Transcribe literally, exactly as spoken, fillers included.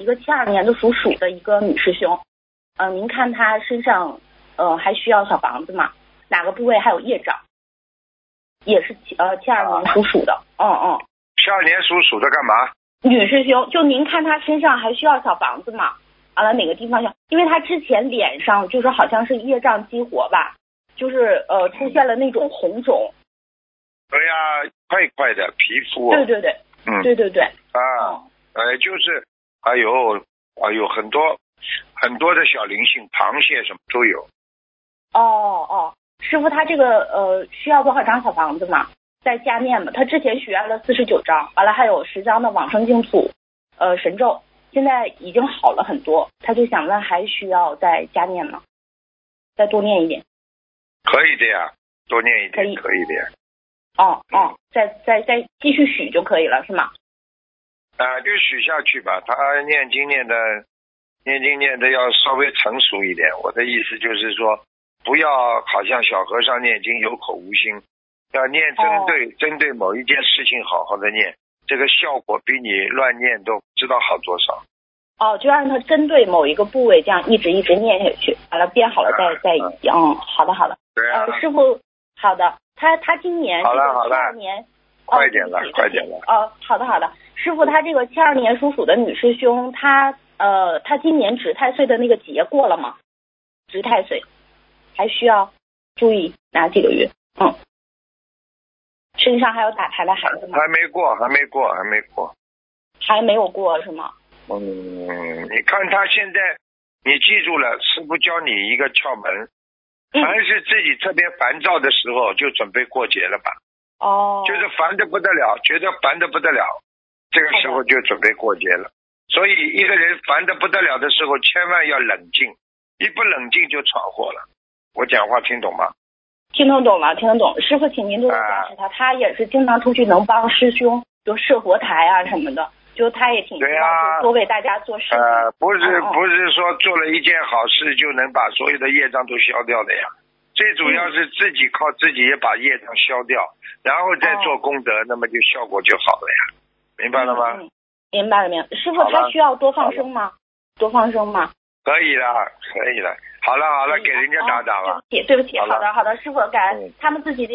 个七二年的属鼠的一个女师兄，嗯、呃，您看她身上呃还需要小房子吗？哪个部位还有业障？也是七呃七二年属鼠的，嗯嗯。 七二年属鼠的干嘛？ 女师兄，就您看她身上还需要小房子吗？完了哪个地方需要？因为她之前脸上就是好像是业障激活吧，就是呃出现了那种红肿。 对呀、啊，块块的皮肤。 对对对，嗯，对对对。 啊， 嗯、 呃，就是还有啊有很多很多的小灵性，螃蟹什么都有。 哦哦，师傅，他这个呃需要多少张小房子嘛？在加面嘛，他之前许愿了四十九张，完了还有十张的往生净土呃神咒，现在已经好了很多，他就想问还需要再加念吗？再多念一点？ 可以的呀，多念一点， 可以可以的呀。 哦哦，再再再继续许就可以了，是吗？ 啊，就许下去吧。他念经念的，念经念的要稍微成熟一点。我的意思就是说，不要好像小和尚念经有口无心，要念针对、哦、针对某一件事情好好的念，这个效果比你乱念都不知道好多少。 哦，就让他针对某一个部位这样一直一直念下去，完了编好了再再嗯，嗯，好的好的。 对啊。 呃，师傅，好的。他他今年这个七二年， 快点了，快点了。 哦，好的好的，师傅，他这个七二年属鼠的女师兄，她呃，她今年值太岁的那个节过了吗？值太岁，还需要注意哪几个月？嗯，身上还有打胎的孩子吗？ 还没过，还没过，还没过。 还没有过是吗？ 嗯，你看他现在，你记住了，师傅教你一个窍门。凡是自己特别烦躁的时候，就准备过节了吧。 哦。 就是烦得不得了，觉得烦得不得了，这个时候就准备过节了。所以一个人烦得不得了的时候，千万要冷静，一不冷静就闯祸了。我讲话听懂吗？ 听得懂了，听得懂。师傅，请您多多加持他，啊、他也是经常出去能帮师兄就设佛台啊什么的。就他也挺希望多为大家做事情。 呃，不是、嗯、不是说做了一件好事就能把所有的业障都消掉的呀。最主要是自己靠自己也把业障消掉，嗯、然后再做功德，哦、那么就效果就好了呀。明白了吗？ 嗯嗯、明白了，明白。师傅，他需要多放生吗？多放生吗？ 可以了，可以了。好了好了，给人家打打了。 哦、对不起，对不起。好的好的，师傅，感恩、嗯、他们自己的。